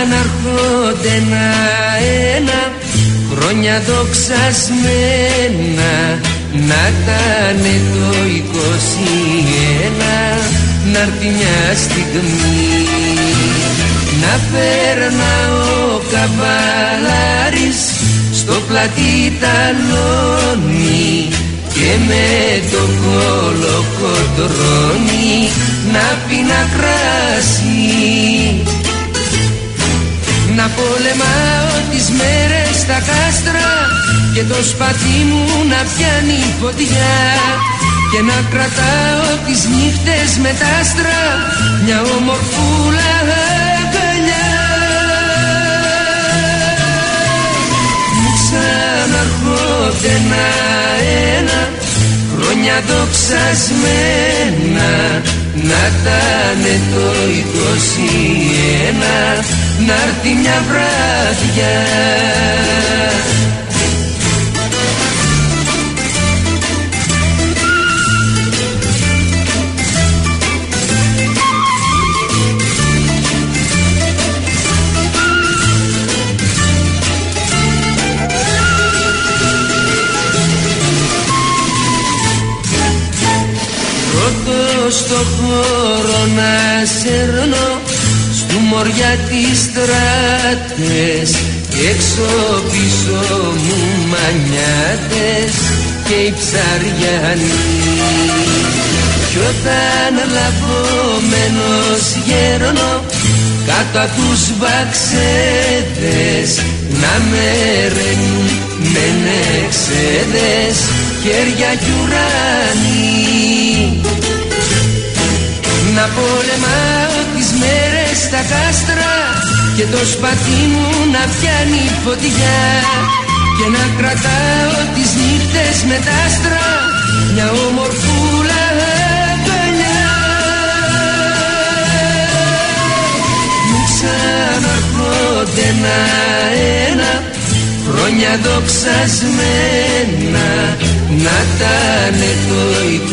ξαναρχόνται ένα-ένα, χρόνια δοξασμένα, να ήτανε το 21, να'ρθει μια στιγμή. Να περνά ο καβαλάρης στο πλατή ταλόνι και με το κολοκοτρώνι να πίνα κράσι. Να πολεμάω τις μέρες στα κάστρα και το σπαθί μου να πιάνει φωτιά και να κρατάω τις νύχτες με τα άστρα μια ομορφούλα αγκαλιά. Μου ξαναρχόνται ένα-ένα, χρόνια δοξασμένα, να ήτανε το 21, να'ρθει μια βράδια. Στο χώρο να σέρνω, στου μωριά τις στράτες, έξω πίσω μου μανιάτες και οι ψαριανοί. Κι όταν λαβωμένος γέρνω κάτω απ' τους βαξέδες, να με ρένουν με νεξέδες, χέρια κι ουράνοι. Να πολεμάω τις μέρες στα κάστρα και το σπαθί μου να πιάνει φωτιά και να κρατάω τις νύχτες με τα άστρα μια ομορφούλα αγκαλιά. Μου ξαναρχόνται ένα-ένα, χρόνια δοξασμένα, να ήτανε το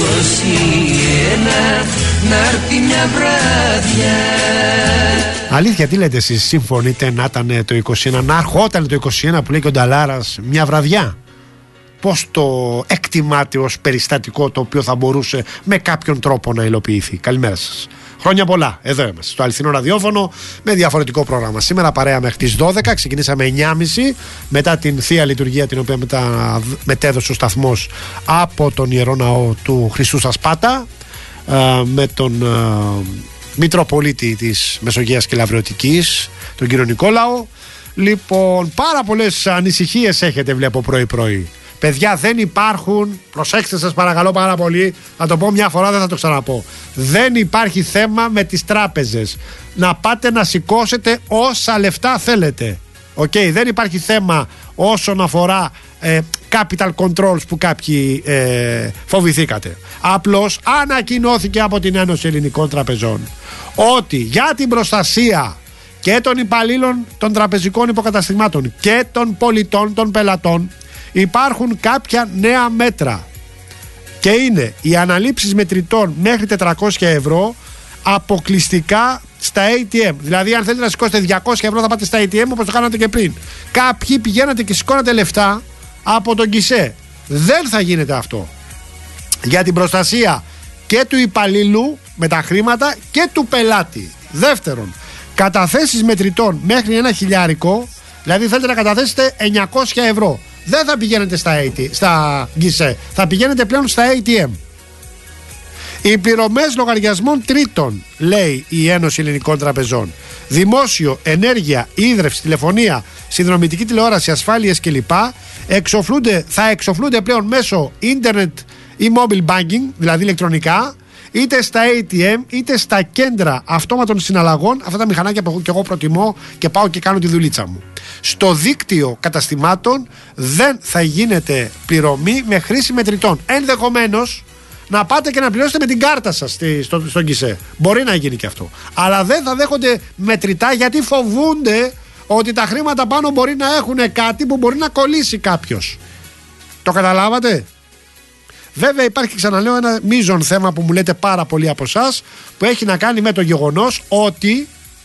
21, να'ρθει μια βράδια. Αλήθεια, τι λέτε εσείς, συμφωνείτε να ήταν το 21, να ερχόταν το 21 που λέει και ο Νταλάρας, μια βραδιά? Πώς το εκτιμάτε ως περιστατικό το οποίο θα μπορούσε με κάποιον τρόπο να υλοποιηθεί? Καλημέρα σας. Χρόνια πολλά, εδώ είμαστε στο αληθινό ραδιόφωνο με διαφορετικό πρόγραμμα. Σήμερα παρέα μέχρι τις 12, ξεκινήσαμε 9.30 μετά την Θεία Λειτουργία την οποία μετέδωσε ο σταθμός από τον Ιερό Ναό του Χριστού στα Σπάτα με τον Μητροπολίτη της Μεσογείας και Λαβρεωτικής, τον κύριο Νικόλαο. Λοιπόν, πάρα πολλές ανησυχίες έχετε, βλέπω πρωί-πρωί. Παιδιά, δεν υπάρχουν, προσέξτε σας παρακαλώ πάρα πολύ, θα το πω μια φορά, δεν θα το ξαναπώ. Δεν υπάρχει θέμα με τις τράπεζες. Να πάτε να σηκώσετε όσα λεφτά θέλετε. Δεν υπάρχει θέμα όσον αφορά capital controls που κάποιοι φοβηθήκατε. Απλώς ανακοινώθηκε από την Ένωση Ελληνικών Τραπεζών ότι για την προστασία και των υπαλλήλων των τραπεζικών υποκαταστημάτων και των πολιτών, των πελατών, υπάρχουν κάποια νέα μέτρα και είναι οι αναλήψεις μετρητών μέχρι 400 ευρώ αποκλειστικά στα ATM. Δηλαδή αν θέλετε να σηκώσετε 200 ευρώ θα πάτε στα ATM όπως το κάνατε και πριν. Κάποιοι πηγαίνατε και σηκώνατε λεφτά από τον γκισέ. Δεν θα γίνεται αυτό. Για την προστασία και του υπαλλήλου με τα χρήματα και του πελάτη. Δεύτερον, καταθέσεις μετρητών μέχρι 1.000, δηλαδή θέλετε να καταθέσετε 900 ευρώ. Δεν θα πηγαίνετε στα γκισέ, θα πηγαίνετε πλέον στα ATM. Οι πληρωμές λογαριασμών τρίτων, λέει η Ένωση Ελληνικών Τραπεζών, δημόσιο, ενέργεια, ίδρυυση, τηλεφωνία, συνδρομητική τηλεόραση, ασφάλειες κλπ. Θα εξοφλούνται πλέον μέσω ίντερνετ ή mobile banking, δηλαδή ηλεκτρονικά, είτε στα ATM είτε στα κέντρα αυτόματων συναλλαγών, αυτά τα μηχανάκια που και εγώ προτιμώ και πάω και κάνω τη δουλίτσα μου. Στο δίκτυο καταστημάτων δεν θα γίνεται πληρωμή με χρήση μετρητών. Ενδεχομένως να πάτε και να πληρώσετε με την κάρτα σας στον γκισέ. Μπορεί να γίνει και αυτό. Αλλά δεν θα δέχονται μετρητά γιατί φοβούνται ότι τα χρήματα πάνω μπορεί να έχουν κάτι που μπορεί να κολλήσει κάποιος. Το καταλάβατε? Βέβαια υπάρχει, ξαναλέω, ένα μείζον θέμα που μου λέτε πάρα πολλοί από εσάς, που έχει να κάνει με το γεγονός ότι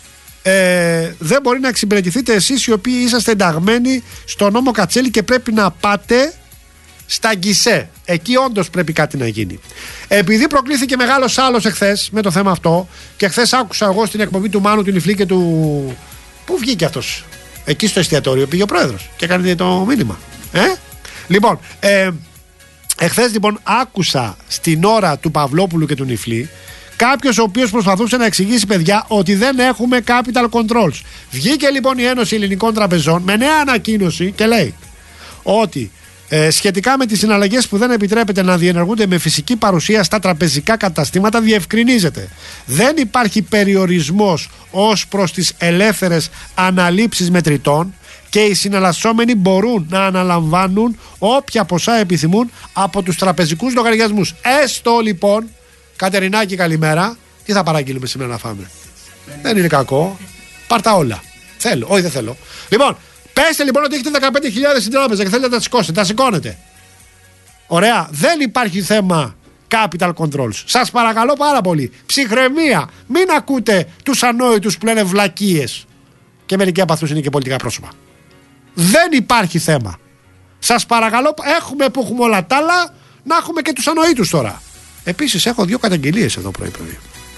δεν μπορεί να εξυπηρετηθείτε εσείς οι οποίοι είσαστε ενταγμένοι στο νόμο Κατσέλη και πρέπει να πάτε στα γκισέ. Εκεί όντως πρέπει κάτι να γίνει. Επειδή προκλήθηκε μεγάλος άλλος εχθές με το θέμα αυτό, και εχθές άκουσα εγώ στην εκπομπή του Μάνου, του Νιφλή και του. Πού βγήκε αυτός? Εκεί στο εστιατόριο πήγε ο πρόεδρος και έκανε το μήνυμα. Λοιπόν, εχθές λοιπόν άκουσα στην ώρα του Παυλόπουλου και του Νιφλή κάποιος ο οποίος προσπαθούσε να εξηγήσει, παιδιά, ότι δεν έχουμε capital controls. Βγήκε λοιπόν η Ένωση Ελληνικών Τραπεζών με νέα ανακοίνωση και λέει ότι σχετικά με τις συναλλαγές που δεν επιτρέπεται να διενεργούνται με φυσική παρουσία στα τραπεζικά καταστήματα, διευκρινίζεται. Δεν υπάρχει περιορισμός ως προς τις ελεύθερες αναλήψεις μετρητών και οι συναλλασσόμενοι μπορούν να αναλαμβάνουν όποια ποσά επιθυμούν από τους τραπεζικούς λογαριασμούς. Έστω λοιπόν, Κατερινάκη, καλημέρα. Τι θα παραγγείλουμε σήμερα να φάμε? Δεν είναι κακό. Πάρτα όλα. Θέλω. Όχι, δεν θέλω. Λοιπόν, πέστε λοιπόν ότι έχετε 15.000 στην τράπεζα και θέλετε να τα σηκώσετε. Τα σηκώνετε. Ωραία. Δεν υπάρχει θέμα capital controls. Σας παρακαλώ πάρα πολύ. Ψυχραιμία. Μην ακούτε τους ανόητους που λένε βλακίες. Και μερικοί από αυτούς είναι και πολιτικά πρόσωπα. Δεν υπάρχει θέμα. Σας παρακαλώ, έχουμε που έχουμε όλα τα άλλα, να έχουμε και τους ανοήτους τώρα. Επίσης, έχω 2 καταγγελίες εδώ πρωί-πρωί.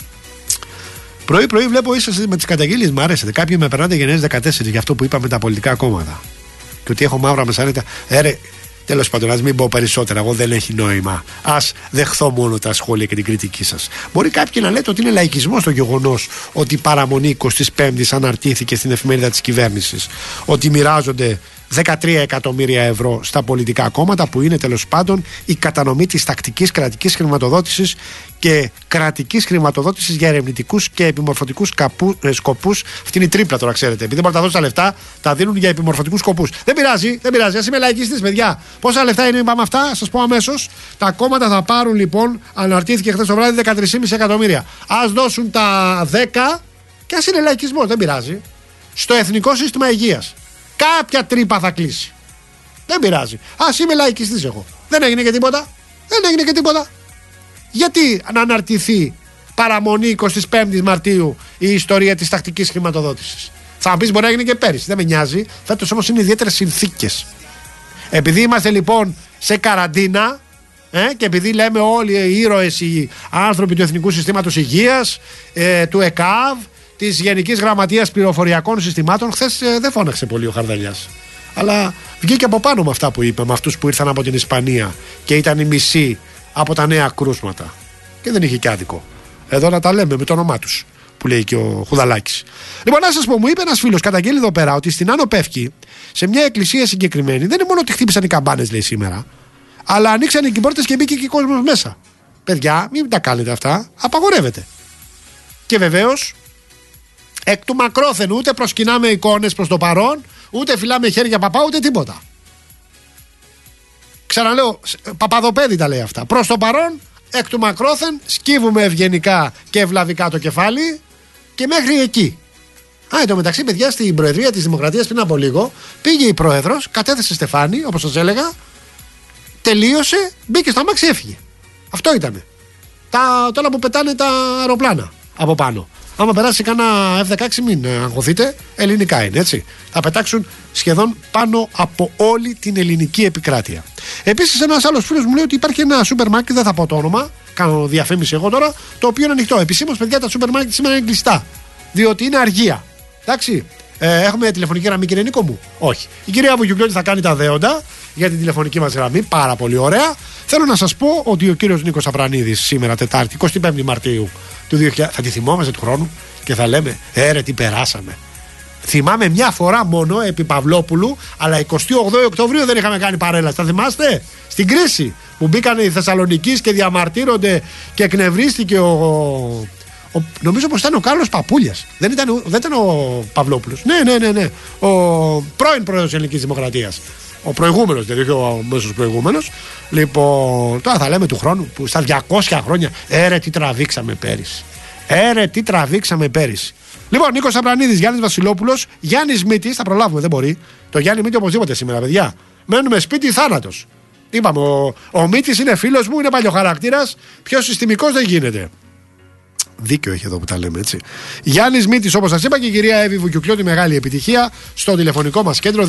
Πρωί-πρωί βλέπω είσαστε με τις καταγγελίες, μου άρεσετε. Κάποιοι με περνάτε γενναίες 14 για αυτό που είπαμε τα πολιτικά κόμματα. Και ότι έχω μαύρα μεσάνυχτα. Τέλος πάντων, ας μην πω περισσότερα. Εγώ δεν έχει νόημα. Ας δεχθώ μόνο τα σχόλια και την κριτική σας. Μπορεί κάποιοι να λέτε ότι είναι λαϊκισμός το γεγονός ότι η παραμονή 25ης αναρτήθηκε στην εφημερίδα της κυβέρνησης. Ότι μοιράζονται 13 εκατομμύρια ευρώ στα πολιτικά κόμματα, που είναι τέλος πάντων η κατανομή της τακτικής κρατικής χρηματοδότησης και κρατικής χρηματοδότησης για ερευνητικούς και επιμορφωτικούς σκοπούς. Αυτή είναι η τρίπλα τώρα, ξέρετε. Επειδή δεν μπορούν να τα δώσουν τα λεφτά, τα δίνουν για επιμορφωτικούς σκοπούς. Δεν πειράζει, δεν πειράζει. Ας είμαι λαϊκιστής, παιδιά. Πόσα λεφτά είναι, είπαμε αυτά, σας πω αμέσως. Τα κόμματα θα πάρουν λοιπόν, αναρτήθηκε χθες το βράδυ, 13,5 εκατομμύρια. Ας δώσουν τα 10 και ας είναι λαϊκισμός, δεν πειράζει. Στο Εθνικό Σύστημα Υγείας. Κάποια τρύπα θα κλείσει. Δεν πειράζει. Ας είμαι λαϊκιστής εγώ. Δεν έγινε και τίποτα. Δεν έγινε και τίποτα. Γιατί να αναρτηθεί παραμονή 25η Μαρτίου η ιστορία της τακτικής χρηματοδότησης? Θα μου πεις, μπορεί να έγινε και πέρυσι. Δεν με νοιάζει. Φέτος όμως είναι ιδιαίτερες συνθήκες. Επειδή είμαστε λοιπόν σε καραντίνα, και επειδή λέμε όλοι οι ήρωες, οι άνθρωποι του Εθνικού Συστήματος Υγείας, του ΕΚΑΒ, της Γενικής Γραμματείας Πληροφοριακών Συστημάτων, χθες δεν φώναξε πολύ ο Χαρδαλιάς. Αλλά βγήκε από πάνω με αυτά που είπε, με αυτούς που ήρθαν από την Ισπανία και ήταν οι μισοί από τα νέα κρούσματα. Και δεν είχε και άδικο. Εδώ να τα λέμε με το όνομά τους, που λέει και ο Χουδαλάκης. Λοιπόν, να σας πω, μου είπε ένας φίλος, καταγγέλει εδώ πέρα, ότι στην Άνω Πεύκη, σε μια εκκλησία συγκεκριμένη, δεν είναι μόνο ότι χτύπησαν οι καμπάνες, λέει σήμερα, αλλά ανοίξαν οι πόρτες και μπήκε και κόσμος μέσα. Παιδιά, μην τα κάνετε αυτά, απαγορεύεται. Και βεβαίως, εκ του μακρόθεν, ούτε προσκυνάμε εικόνες προς το παρόν, ούτε φυλάμε χέρια παπά, ούτε τίποτα. Ξαναλέω, Παπαδοπέδη τα λέει αυτά. Προς το παρόν, εκ του μακρόθεν, σκύβουμε ευγενικά και ευλαβικά το κεφάλι και μέχρι εκεί. Εν τω μεταξύ, παιδιά, στην Προεδρία της Δημοκρατίας πριν από λίγο, πήγε η Πρόεδρος, κατέθεσε στεφάνι, όπως σας έλεγα, τελείωσε, μπήκε στο αμάξι, έφυγε. Αυτό ήτανε. Τώρα που πετάνε τα αεροπλάνα από πάνω. Άμα περάσει κανένα F-16, μην αγχωθείτε, ελληνικά είναι, έτσι. Θα πετάξουν σχεδόν πάνω από όλη την ελληνική επικράτεια. Επίσης, ένας άλλος φίλος μου λέει ότι υπάρχει ένα σούπερ μάρκετ, δεν θα πω το όνομα, κάνω διαφήμιση εγώ τώρα, το οποίο είναι ανοιχτό. Επισήμως, παιδιά, τα σούπερ μάρκετ σήμερα είναι κλειστά. Διότι είναι αργία. Εντάξει. Έχουμε τηλεφωνική γραμμή, κύριε Νίκο μου? Όχι. Η κυρία Βουγιουκλιώτη θα κάνει τα δέοντα για την τηλεφωνική μας γραμμή. Πάρα πολύ ωραία. Θέλω να σας πω ότι ο κύριος Νίκος Απρανίδης σήμερα, Τετάρτη, 25η Μαρτίου του 2000, θα τη θυμόμαστε του χρόνου και θα λέμε, ρε, τι περάσαμε. Θυμάμαι μια φορά μόνο επί Παυλόπουλου, αλλά 28 Οκτωβρίου δεν είχαμε κάνει παρέλαση. Θα θυμάστε? Στην κρίση που μπήκαν οι Θεσσαλονικείς και διαμαρτύρονται και εκνευρίστηκε νομίζω πως ήταν ο Κάρλος Παπούλιας. Δεν ήταν ο Παυλόπουλος. Ναι. Ο πρώην πρόεδρος της Ελληνικής Δημοκρατίας. Ο προηγούμενος, δηλαδή ο μέσος προηγούμενος. Λοιπόν, τώρα θα λέμε του χρόνου που στα 200 χρόνια. Ρε, τι τραβήξαμε πέρυσι. Λοιπόν, Νίκος Απρανίδης, Γιάννης Βασιλόπουλος, Γιάννης Μήτης, θα προλάβουμε, δεν μπορεί. Το Γιάννη Μήτη οπωσδήποτε σήμερα, παιδιά. Μένουμε σπίτι, θάνατος. Είπαμε, ο Μήτης είναι φίλος μου, είναι παλιοχαρακτήρας. Πιο συστημικός δεν γίνεται. Δίκιο έχει εδώ που τα λέμε, έτσι. Γιάννης Μήτης, όπως σας είπα, και η κυρία Εύη Βουκιουκλιώτη, μεγάλη επιτυχία στο τηλεφωνικό μας κέντρο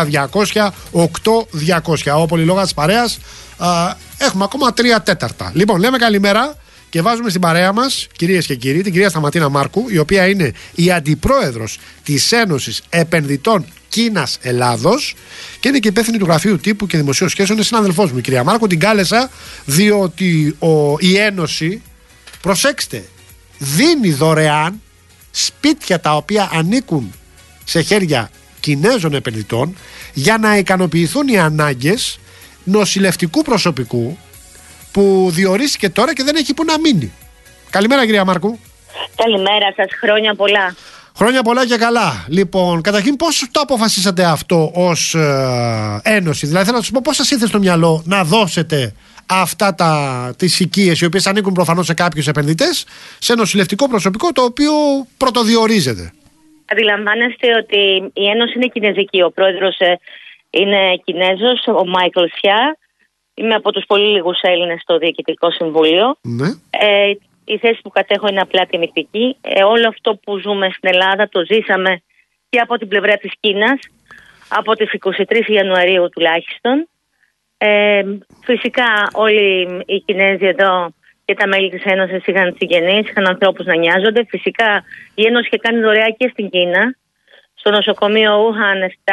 211-200-8200. Ο πολυλόγας της παρέας, έχουμε ακόμα 3/4. Λοιπόν, λέμε καλημέρα και βάζουμε στην παρέα μας, κυρίες και κύριοι, την κυρία Σταματίνα Μάρκου, η οποία είναι η αντιπρόεδρος της Ένωσης Επενδυτών Κίνας Ελλάδος και είναι και υπεύθυνη του Γραφείου Τύπου και Δημοσίων Σχέσεων. Είναι συναδελφός μου η κυρία Μάρκου. Την κάλεσα διότι η Ένωση, προσέξτε, δίνει δωρεάν σπίτια τα οποία ανήκουν σε χέρια Κινέζων επενδυτών για να ικανοποιηθούν οι ανάγκες νοσηλευτικού προσωπικού που διορίστηκε τώρα και δεν έχει που να μείνει. Καλημέρα, κυρία Μάρκου. Καλημέρα σας, χρόνια πολλά. Χρόνια πολλά και καλά. Λοιπόν, καταρχήν πώς το αποφασίσατε αυτό ως Ένωση? Δηλαδή θέλω να σας πω πώς σας ήρθε στο μυαλό να δώσετε αυτά τις οικίες, οι οποίες ανήκουν προφανώς σε κάποιους επενδυτές, σε νοσηλευτικό προσωπικό το οποίο πρωτοδιορίζεται? Αντιλαμβάνεστε ότι η Ένωση είναι κινέζικη. Ο πρόεδρος είναι Κινέζος, ο Μάικλ Σιά. Είμαι από τους πολύ λίγους Έλληνες στο Διοικητικό Συμβούλιο. Ναι. Η θέση που κατέχω είναι απλά τιμητική. Όλο αυτό που ζούμε στην Ελλάδα το ζήσαμε και από την πλευρά της Κίνας, από τις 23 Ιανουαρίου τουλάχιστον. Φυσικά όλοι οι Κινέζοι εδώ και τα μέλη της Ένωσης είχαν συγγενείς, είχαν ανθρώπους να νοιάζονται. Φυσικά η Ένωση είχε κάνει δωρεά και στην Κίνα, στο νοσοκομείο Wuhan 7,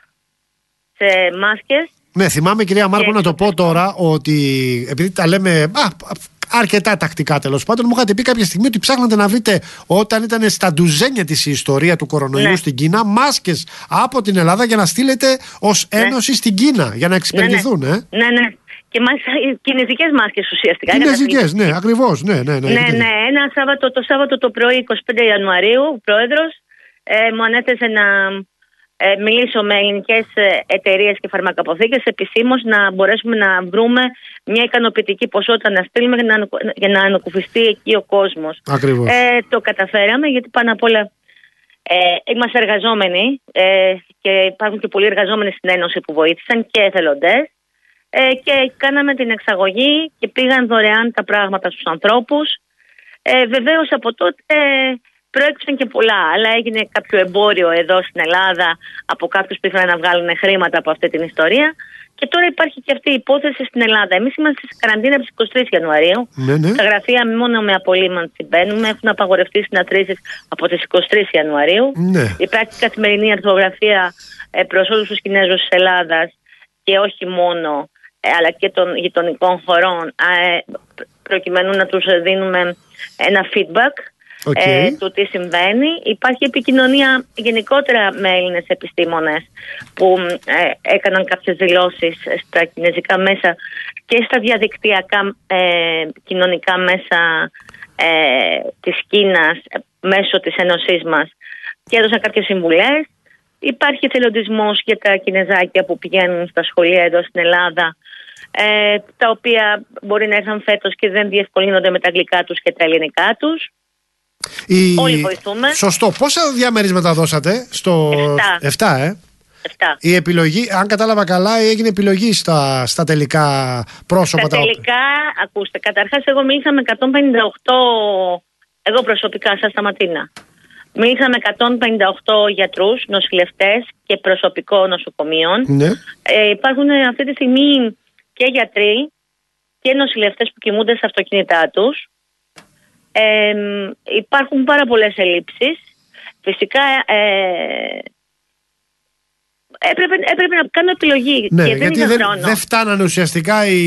σε μάσκες. Ναι, θυμάμαι, κυρία Μάρκο, να το πω τώρα ότι επειδή τα λέμε αρκετά τακτικά, τέλος πάντων, μου είχατε πει κάποια στιγμή ότι ψάχνατε να βρείτε, όταν ήταν στα ντουζένια της η ιστορία του κορονοϊού στην Κίνα, μάσκες από την Ελλάδα για να στείλετε ως Ένωση στην Κίνα για να εξυπηρετηθούν. Ναι. Και μάλιστα κινέζικες μάσκες ουσιαστικά. Κινέζικες, ναι, ακριβώς. Ναι. Ένα Σάββατο το πρωί, 25 Ιανουαρίου, ο πρόεδρος μου ανέθεσε να μιλήσω με ελληνικές εταιρείες και φαρμακαποθήκες επισήμως να μπορέσουμε να βρούμε μια ικανοποιητική ποσότητα να στείλουμε για να ανακουφιστεί εκεί ο κόσμος. Ακριβώς. Το καταφέραμε, γιατί πάνω απ' όλα είμαστε εργαζόμενοι και υπάρχουν και πολλοί εργαζόμενοι στην Ένωση που βοήθησαν και εθελοντές, και κάναμε την εξαγωγή και πήγαν δωρεάν τα πράγματα στους ανθρώπους. Βεβαίως από τότε προέκυψαν και πολλά, αλλά έγινε κάποιο εμπόριο εδώ στην Ελλάδα από κάποιους που ήθελαν να βγάλουν χρήματα από αυτή την ιστορία. Και τώρα υπάρχει και αυτή η υπόθεση στην Ελλάδα. Εμείς είμαστε σε καραντίνα από τις 23 Ιανουαρίου. Ναι. Στα γραφεία μόνο με απολύμανση μπαίνουμε. Έχουν απαγορευτεί συναντήσεις από τις 23 Ιανουαρίου. Ναι. Υπάρχει καθημερινή αρθρογραφία προς όλους τους Κινέζους της Ελλάδας και όχι μόνο, αλλά και των γειτονικών χωρών, προκειμένου να τους δίνουμε ένα feedback. Του τι συμβαίνει. Υπάρχει επικοινωνία γενικότερα με Έλληνες επιστήμονες που έκαναν κάποιες δηλώσεις στα κινέζικα μέσα και στα διαδικτυακά κοινωνικά μέσα της Κίνας μέσω της Ένωσής μας και έδωσαν κάποιες συμβουλές. Υπάρχει εθελοντισμός για τα Κινεζάκια που πηγαίνουν στα σχολεία εδώ στην Ελλάδα, τα οποία μπορεί να έρθουν φέτος και δεν διευκολύνονται με τα αγγλικά τους και τα ελληνικά τους. Όλοι βοηθούμε. Σωστό. Πόσα διαμερίσματα δώσατε? Στο 7. 7. Η επιλογή, αν κατάλαβα καλά, έγινε επιλογή στα τελικά πρόσωπα. Στα τελικά, ακούστε, καταρχάς εγώ μίλησα με 158, εγώ προσωπικά σας Σταματίνα. Μίλησα με 158 γιατρούς, νοσηλευτές και προσωπικό νοσοκομείων. Ναι. Υπάρχουν αυτή τη στιγμή και γιατροί και νοσηλευτές που κοιμούνται στα αυτοκίνητά τους. Υπάρχουν πάρα πολλές ελλείψεις. Φυσικά έπρεπε να κάνω επιλογή. Ναι, και γιατί δεν φτάνανε ουσιαστικά οι...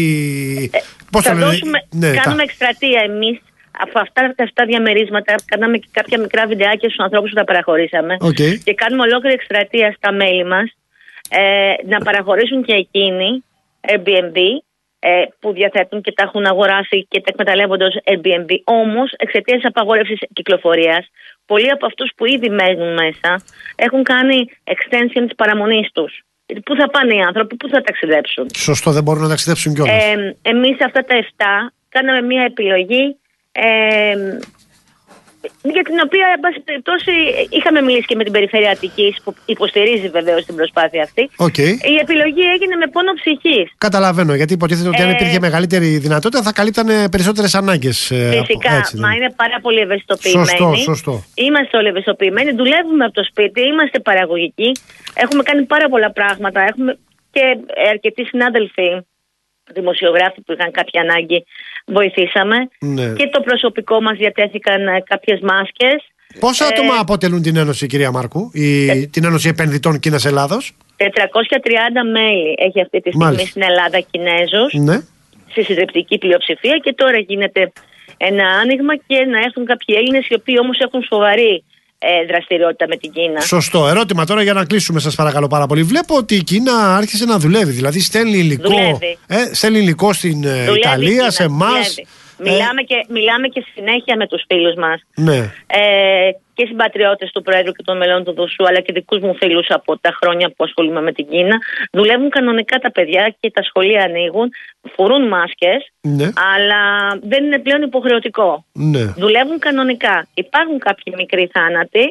Κάνουμε εκστρατεία εμείς. Από αυτά τα 7 διαμερίσματα κάναμε και κάποια μικρά βιντεάκια στους ανθρώπους που τα παραχωρήσαμε. Και κάνουμε ολόκληρη εκστρατεία στα μέλη μας να παραχωρήσουν και εκείνοι Airbnb που διαθέτουν και τα έχουν αγοράσει και τα εκμεταλλεύονται ως Airbnb. Όμως, εξαιτίας της απαγόρευσης κυκλοφορίας, πολλοί από αυτούς που ήδη μένουν μέσα έχουν κάνει extension της παραμονής τους. Πού θα πάνε οι άνθρωποι, πού θα ταξιδέψουν? Σωστό, δεν μπορούν να ταξιδέψουν κιόλας. Εμείς αυτά τα 7 κάναμε μια επιλογή. για την οποία, εν πάση περιπτώσει, είχαμε μιλήσει και με την Περιφέρεια Αττικής, που υποστηρίζει βεβαίως την προσπάθεια αυτή. Η επιλογή έγινε με πόνο ψυχής. Καταλαβαίνω, γιατί υποτίθεται ότι αν υπήρχε μεγαλύτερη δυνατότητα θα καλύπτανε περισσότερες ανάγκες. Φυσικά, έτσι, μα είναι πάρα πολύ ευαισθητοποιημένοι. Σωστό. Είμαστε όλοι ευαισθητοποιημένοι, δουλεύουμε από το σπίτι, είμαστε παραγωγικοί. Έχουμε κάνει πάρα πολλά πράγματα. Έχουμε και αρκετοί συνάδελφοι, δημοσιογράφοι που είχαν κάποια ανάγκη, βοηθήσαμε. Ναι. Και το προσωπικό μας διατέθηκαν κάποιες μάσκες. Πόσα άτομα αποτελούν την Ένωση, κυρία Μάρκου, την Ένωση Επενδυτών Κίνας Ελλάδος? 430 μέλη έχει αυτή τη στιγμή στην Ελλάδα Κινέζους, ναι, στη συντριπτική πλειοψηφία, και τώρα γίνεται ένα άνοιγμα και να έρθουν κάποιοι Έλληνες οι οποίοι όμως έχουν σοβαρή δραστηριότητα με την Κίνα. Σωστό. Ερώτημα τώρα για να κλείσουμε, σας παρακαλώ πάρα πολύ. Βλέπω ότι η Κίνα άρχισε να δουλεύει, δηλαδή στέλνει υλικό στην Ιταλία, σε εμάς. Μιλάμε και συνέχεια με τους φίλους μας, ναι, και συμπατριώτες του Πρόεδρου και των μελών του ΔΟΣΟΥ, αλλά και δικούς μου φίλους από τα χρόνια που ασχολούμαι με την Κίνα. Δουλεύουν κανονικά τα παιδιά και τα σχολεία ανοίγουν, φορούν μάσκες, ναι, αλλά δεν είναι πλέον υποχρεωτικό. Ναι. Δουλεύουν κανονικά. Υπάρχουν κάποιοι μικροί θάνατοι,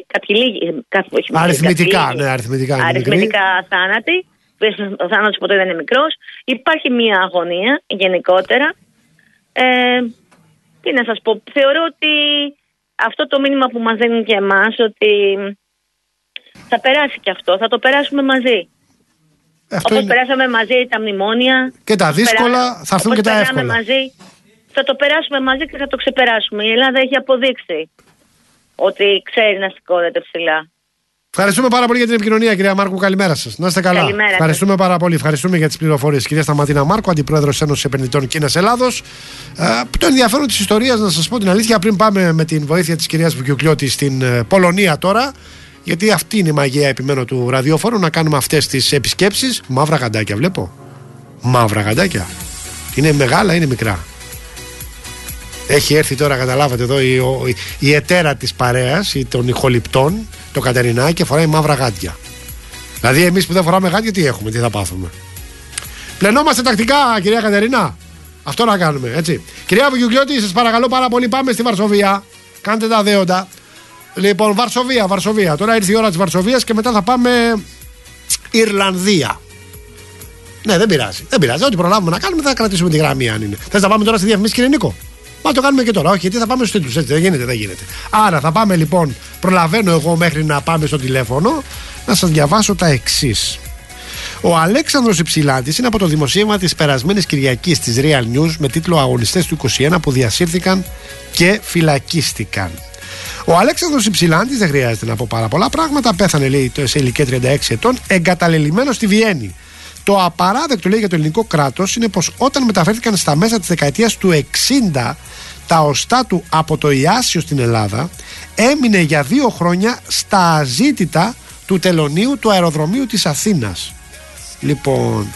αριθμητικά θάνατοι. Ο θάνατος ποτέ δεν είναι μικρός. Υπάρχει μια αγωνία γενικότερα. Τι να σας πω, θεωρώ ότι αυτό το μήνυμα που μας δίνουν και εμάς, ότι θα περάσει και αυτό, θα το περάσουμε μαζί. Όπως περάσαμε μαζί τα μνημόνια και τα δύσκολα, θα έρθουν και τα εύκολα μαζί, θα το περάσουμε μαζί και θα το ξεπεράσουμε. Η Ελλάδα έχει αποδείξει ότι ξέρει να σηκώνεται ψηλά. Ευχαριστούμε πάρα πολύ για την επικοινωνία, κυρία Μάρκου. Καλημέρα σας. Να είστε καλά. Καλημέρα. Ευχαριστούμε πάρα πολύ. Ευχαριστούμε για τις πληροφορίες. Κυρία Σταματίνα Μάρκου, Αντιπρόεδρος Ένωσης Επενδυτών Κίνας Ελλάδος. Το ενδιαφέρον της ιστορίας, να σας πω την αλήθεια, πριν πάμε με την βοήθεια της κυρίας Βουκιουκλιώτη στην Πολωνία τώρα, γιατί αυτή είναι η μαγεία, επιμένω, του ραδιοφόρου, να κάνουμε αυτές τις επισκέψεις. Μαύρα γαντάκια βλέπω. Μαύρα γαντάκια. Είναι μεγάλα, είναι μικρά? Έχει έρθει τώρα, καταλάβατε εδώ, η εταίρα της παρέας, των ηχοληπτών, το Κατερινάκι, και φοράει μαύρα γάντια. Δηλαδή, εμείς που δεν φοράμε γάντια, τι έχουμε, τι θα πάθουμε? Πλενόμαστε τακτικά, κυρία Κατερίνα. Αυτό να κάνουμε, έτσι. Κυρία Βουκιουκλιώτη, σας παρακαλώ πάρα πολύ, πάμε στη Βαρσοβία. Κάντε τα δέοντα. Λοιπόν, Βαρσοβία. Τώρα ήρθε η ώρα της Βαρσοβίας και μετά θα πάμε Ιρλανδία. Ναι, δεν πειράζει. Ό,τι προλάβουμε να κάνουμε θα κρατήσουμε τη γραμμή, αν είναι. Θες να πάμε τώρα στη διαφημίση, κύριε Νίκο? Μα το κάνουμε και τώρα. Όχι, γιατί θα πάμε στους τίτλους. Έτσι δεν γίνεται. Άρα θα πάμε λοιπόν. Προλαβαίνω εγώ μέχρι να πάμε στο τηλέφωνο να σας διαβάσω τα εξής. Ο Αλέξανδρος Υψηλάντης είναι από το δημοσίευμα της περασμένης Κυριακής της Real News με τίτλο «Αγωνιστές του 21 που διασύρθηκαν και φυλακίστηκαν». Ο Αλέξανδρος Υψηλάντης, δεν χρειάζεται να πω πάρα πολλά πράγματα, πέθανε, λέει, σε ηλικία 36 ετών, εγκαταλελειμμένος στη Βιέννη. Το απαράδεκτο, λέει, για το ελληνικό κράτος είναι πως όταν μεταφέρθηκαν στα μέσα της δεκαετίας του 60 τα οστά του από το Ιάσιο στην Ελλάδα, έμεινε για 2 χρόνια στα αζήτητα του τελωνείου του αεροδρομίου της Αθήνας. Λοιπόν,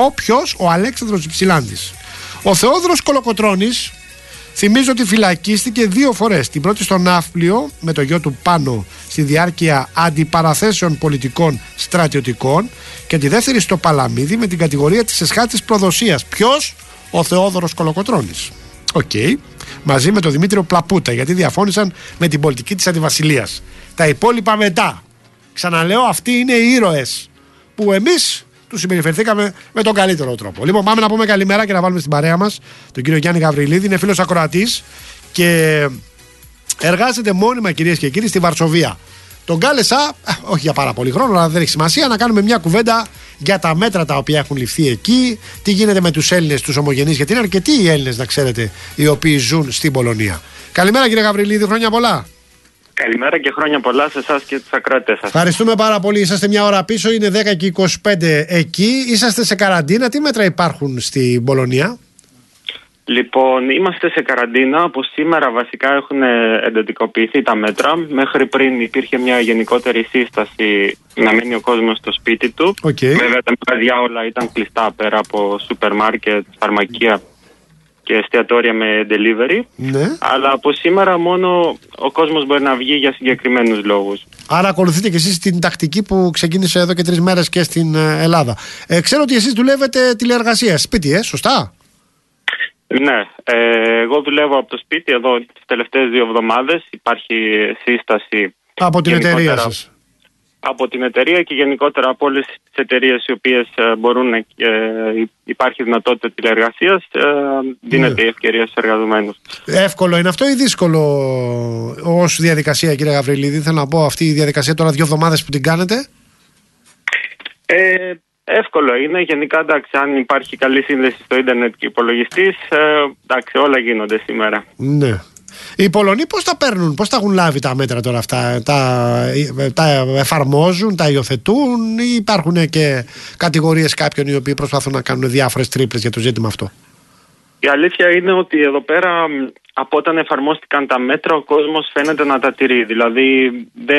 ο Αλέξανδρος Υψηλάντης. Ο Θεόδωρος Κολοκοτρώνης, θυμίζω ότι φυλακίστηκε 2 φορές. Την πρώτη στο Ναύπλιο με το γιο του Πάνο στη διάρκεια αντιπαραθέσεων πολιτικών στρατιωτικών, και τη δεύτερη στο Παλαμίδι με την κατηγορία της εσχάτης προδοσίας. Ποιος? Ο Θεόδωρος Κολοκοτρώνης. Μαζί με τον Δημήτριο Πλαπούτα, γιατί διαφώνησαν με την πολιτική της αντιβασιλείας. Τα υπόλοιπα μετά. Ξαναλέω, αυτοί είναι οι ήρωες που εμείς τους συμπεριφερθήκαμε με τον καλύτερο τρόπο. Λοιπόν, πάμε να πούμε καλημέρα και να βάλουμε στην παρέα μας τον κύριο Γιάννη Γαβριλίδη. Είναι φίλος ακροατής και εργάζεται μόνιμα, κυρίες και κύριοι, στη Βαρσοβία. Τον κάλεσα, όχι για πάρα πολύ χρόνο, αλλά δεν έχει σημασία, να κάνουμε μια κουβέντα για τα μέτρα τα οποία έχουν ληφθεί εκεί, τι γίνεται με τους Έλληνες, τους ομογενείς, γιατί είναι αρκετοί οι Έλληνες, να ξέρετε, οι οποίοι ζουν στην Πολωνία. Καλημέρα, κύριε Γαβριλίδη, χρόνια πολλά. Καλημέρα και χρόνια πολλά σε εσάς και τους ακροατές σας. Ευχαριστούμε πάρα πολύ. Είσαστε μια ώρα πίσω, είναι 10 και 25 εκεί. Είσαστε σε καραντίνα. Τι μέτρα υπάρχουν στην Πολωνία? Λοιπόν, είμαστε σε καραντίνα. Από σήμερα βασικά έχουν εντατικοποιηθεί τα μέτρα. Μέχρι πριν υπήρχε μια γενικότερη σύσταση να μένει ο κόσμος στο σπίτι του. Βέβαια τα μαγαζιά όλα ήταν κλειστά, πέρα από σούπερ μάρκετ, φαρμακεία και εστιατόρια με delivery. Ναι. Αλλά από σήμερα μόνο ο κόσμος μπορεί να βγει για συγκεκριμένους λόγους. Άρα ακολουθείτε και εσείς την τακτική που ξεκίνησε εδώ και 3 μέρες και στην Ελλάδα. Ξέρω ότι εσείς δουλεύετε τηλεεργασία σπίτι, σωστά? Ναι, εγώ δουλεύω από το σπίτι εδώ τις τελευταίες 2 εβδομάδες. Υπάρχει σύσταση από την εταιρεία σας. Από την εταιρεία και γενικότερα από όλες τις εταιρείες οι οποίες μπορούν να υπάρχει δυνατότητα τηλεεργασίας, δίνεται η ευκαιρία στους εργαζομένους. Εύκολο είναι αυτό ή δύσκολο ως διαδικασία, κύριε Γαβριλίδη? Θέλω να πω, αυτή η διαδικασία τώρα 2 εβδομάδες που την κάνετε. Εύκολο είναι. Γενικά, εντάξει, αν υπάρχει καλή σύνδεση στο ίντερνετ και υπολογιστής, εντάξει, όλα γίνονται σήμερα. Ναι. Οι Πολωνοί πώς τα παίρνουν, πώς τα έχουν λάβει τα μέτρα τώρα αυτά? Τα εφαρμόζουν, τα υιοθετούν ή υπάρχουν και κατηγορίες κάποιων οι οποίοι προσπαθούν να κάνουν διάφορες τρίπλες για το ζήτημα αυτό? Η αλήθεια είναι ότι εδώ πέρα, από όταν εφαρμόστηκαν τα μέτρα, ο κόσμος φαίνεται να τα τηρεί. Δηλαδή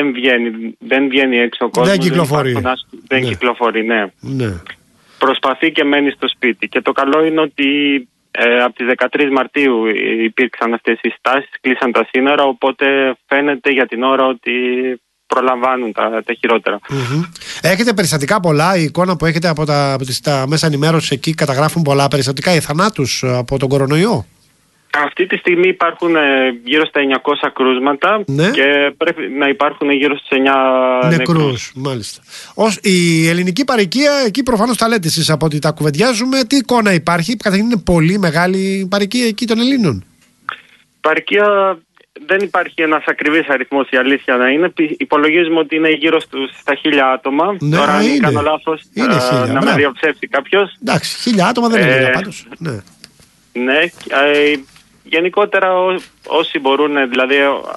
δεν βγαίνει έξω ο κόσμος. Δεν κυκλοφορεί. Δεν κυκλοφορεί, ναι. Προσπαθεί και μένει στο σπίτι. Και το καλό είναι ότι από τις 13 Μαρτίου υπήρξαν αυτές οι στάσεις, κλείσαν τα σύνορα, οπότε φαίνεται για την ώρα ότι προλαμβάνουν τα χειρότερα. Έχετε περιστατικά πολλά? Η εικόνα που έχετε από τα μέσα ενημέρωσης εκεί καταγράφουν πολλά περιστατικά ή θανάτους από τον κορονοϊό? Αυτή τη στιγμή υπάρχουν γύρω στα 900 κρούσματα, ναι, και πρέπει να υπάρχουν γύρω στους 9 νεκρούς. Μάλιστα. Η ελληνική παροικία, εκεί προφανώς τα λέτε εσείς από ότι τα κουβεντιάζουμε, τι εικόνα υπάρχει? Καταρχήν είναι πολύ μεγάλη η παροικία εκεί των Ελλήνων. Παροικία δεν υπάρχει ένας ακριβής αριθμός, η αλήθεια να είναι. Υπολογίζουμε ότι είναι γύρω στα 1000 άτομα. Ναι, τώρα αν κάνω λάθος να με διαψεύσει κάποιος. Εντάξει, 1000 άτομα δεν είναι πάντως. Ναι, γενικότερα όσοι μπορούν, δηλαδή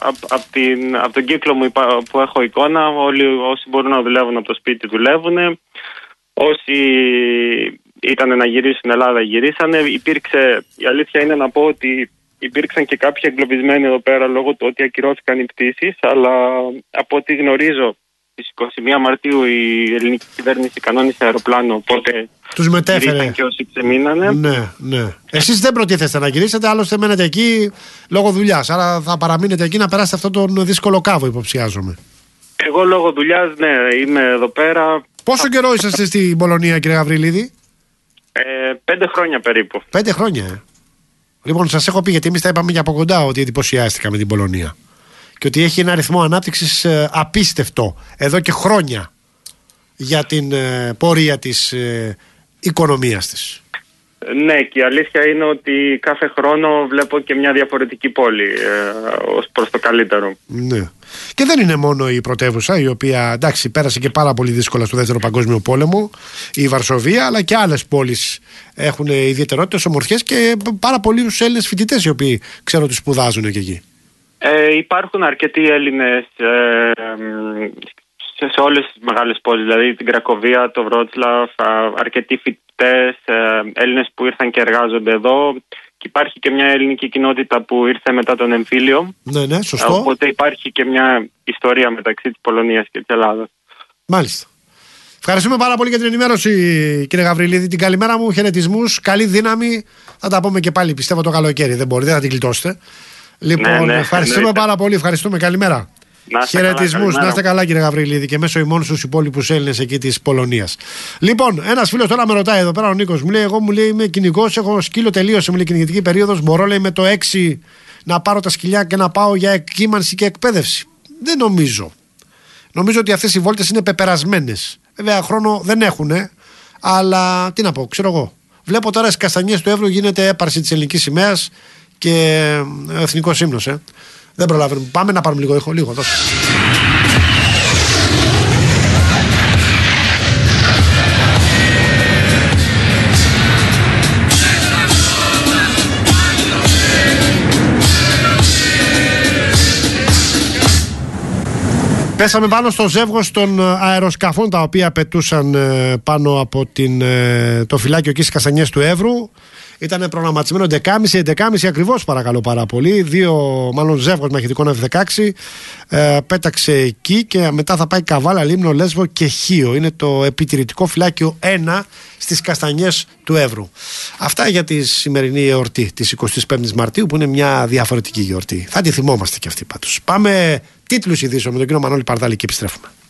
από τον κύκλο μου που έχω εικόνα, όλοι όσοι μπορούν να δουλεύουν από το σπίτι δουλεύουν. Όσοι ήταν να γυρίσουν στην Ελλάδα γυρίσανε. Η αλήθεια είναι να πω ότι υπήρξαν και κάποιοι εγκλωβισμένοι εδώ πέρα λόγω του ότι ακυρώθηκαν οι πτήσεις, αλλά από ό,τι γνωρίζω στις 21 Μαρτίου η ελληνική κυβέρνηση κανόνισε αεροπλάνο, οπότε τους μετέφερε και όσοι ξεμείνανε. Ναι. Εσείς δεν προτίθεστε να γυρίσετε, άλλωστε μένετε εκεί λόγω δουλειάς, άρα θα παραμείνετε εκεί να περάσετε αυτόν τον δύσκολο κάβο, υποψιάζομαι. Εγώ λόγω δουλειάς, ναι, είμαι εδώ πέρα. Πόσο καιρό είσαστε στην Πολωνία, κύριε Γαβριλίδη? 5 χρόνια περίπου. 5 χρόνια, Λοιπόν, σας έχω πει, γιατί εμείς τα είπαμε για από κοντά, ότι εντυπωσιάστηκα με την Πολωνία και ότι έχει ένα ρυθμό ανάπτυξης απίστευτο εδώ και χρόνια για την πορεία της οικονομίας της. Ναι, και η αλήθεια είναι ότι κάθε χρόνο βλέπω και μια διαφορετική πόλη ως προς το καλύτερο. Ναι. Και δεν είναι μόνο η πρωτεύουσα, η οποία, εντάξει, πέρασε και πάρα πολύ δύσκολα στο Δεύτερο Παγκόσμιο Πόλεμο, η Βαρσοβία, αλλά και άλλες πόλεις έχουν ιδιαιτερότητες, ομορφιές και πάρα πολλούς Έλληνες φοιτητές οι οποίοι ξέρω ότι σπουδάζουν και εκεί. Υπάρχουν αρκετοί Έλληνες σε όλες τις μεγάλες πόλεις, δηλαδή την Κρακοβία, το Βρότσλαφ, αρκετοί φοιτητές, Έλληνες που ήρθαν και εργάζονται εδώ. Και υπάρχει και μια ελληνική κοινότητα που ήρθε μετά τον εμφύλιο. Ναι, σωστό. Οπότε υπάρχει και μια ιστορία μεταξύ της Πολωνίας και της Ελλάδας. Μάλιστα. Ευχαριστούμε πάρα πολύ για την ενημέρωση, κύριε Γαβριλίδη. Την καλημέρα μου, χαιρετισμούς, καλή δύναμη. Θα τα πούμε και πάλι, πιστεύω, το καλοκαίρι. Δεν μπορείτε, θα την γλιτώσετε. Λοιπόν, ευχαριστούμε πάρα πολύ. Ευχαριστούμε. Καλημέρα. Χαιρετισμούς, να είστε καλά, κύριε Γαβριλίδη, και μέσω ημών στους υπόλοιπους Έλληνες εκεί της Πολωνίας. Λοιπόν, ένας φίλος τώρα με ρωτάει εδώ πέρα, ο Νίκος, μου λέει: εγώ είμαι κυνηγός, έχω σκύλο, τελείωσε μου λέει κυνηγητική περίοδος. Μπορώ, λέει, με το 6 να πάρω τα σκυλιά και να πάω για εκκύμανση και εκπαίδευση? Δεν νομίζω. Νομίζω ότι αυτές οι βόλτες είναι πεπερασμένες. Βέβαια, χρόνο δεν έχουν, αλλά τι να πω, ξέρω εγώ. Βλέπω τώρα στις Καστανιές του Εύρου γίνεται έπαρση της ελληνικής σημαίας και εθνικός ύμνος. Δεν προλαβαίνουμε. Πάμε να πάρουμε λίγο ήχο. Λίγο, δώσε. Πέσαμε πάνω στο ζεύγος των αεροσκαφών τα οποία πετούσαν πάνω από το φυλάκιο εκεί στις Καστανιές του Εύρου. Ήταν προγραμματισμένο 11.30 ακριβώς, παρακαλώ πάρα πολύ. Ζεύγος μαχητικών F-16 πέταξε εκεί και μετά θα πάει Καβάλα, Λίμνο, Λέσβο και Χίο. Είναι το επιτηρητικό φυλάκιο 1 στις Καστανιές του Εύρου. Αυτά για τη σημερινή εορτή της 25ης Μαρτίου, που είναι μια διαφορετική γιορτή. Θα τη θυμόμαστε κι αυτή πάντως. Πάμε τίτλους ειδήσεων με τον κύριο Μανώλη Παρδάλη και επιστρέφουμε.